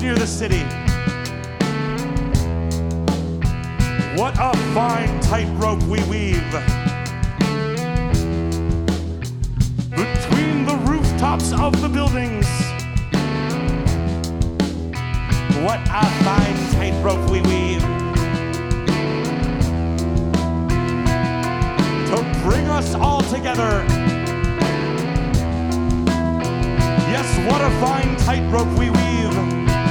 near the city. What a fine tightrope we weave between the rooftops of the buildings. What a fine tightrope we weave to bring us all together. Yes, what a fine tightrope we weave